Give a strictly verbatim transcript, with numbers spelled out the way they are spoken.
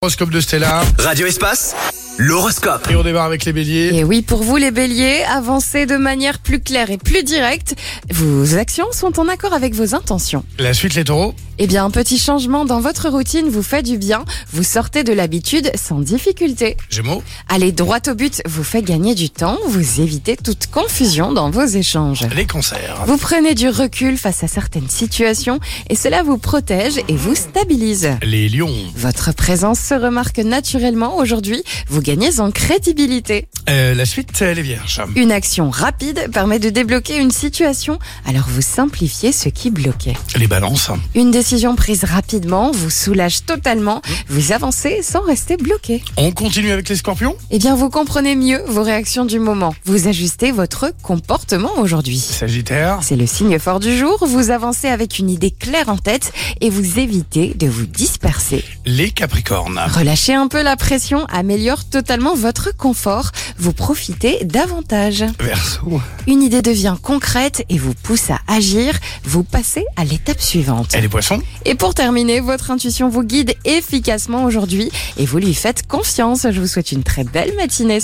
Horoscope de Stella. Radio Espace, l'horoscope. Et on démarre avec les béliers. Et oui, pour vous les béliers, avancez de manière plus claire et plus directe. Vos actions sont en accord avec vos intentions. La suite, les taureaux. Eh bien, un petit changement dans votre routine vous fait du bien. Vous sortez de l'habitude sans difficulté. Gémeaux. Allez droit au but, vous fait gagner du temps. Vous évitez toute confusion dans vos échanges. Les cancers. Vous prenez du recul face à certaines situations et cela vous protège et vous stabilise. Les lions. Votre présence se remarque naturellement aujourd'hui. Vous gagnez en crédibilité. Euh, la suite, les vierges. Une action rapide permet de débloquer une situation, alors vous simplifiez ce qui bloquait. Les balances. Une décision prise rapidement vous soulage totalement, vous avancez sans rester bloqué. On continue avec les scorpions. Eh bien, vous comprenez mieux vos réactions du moment. Vous ajustez votre comportement aujourd'hui. Sagittaire. C'est le signe fort du jour, vous avancez avec une idée claire en tête et vous évitez de vous disperser. Les capricornes. Relâchez un peu la pression, améliore totalement votre confort, vous profitez davantage. Verseau. Une idée devient concrète et vous pousse à agir, vous passez à l'étape suivante. Et les poissons. Et pour terminer, votre intuition vous guide efficacement aujourd'hui et vous lui faites confiance. Je vous souhaite une très belle matinée.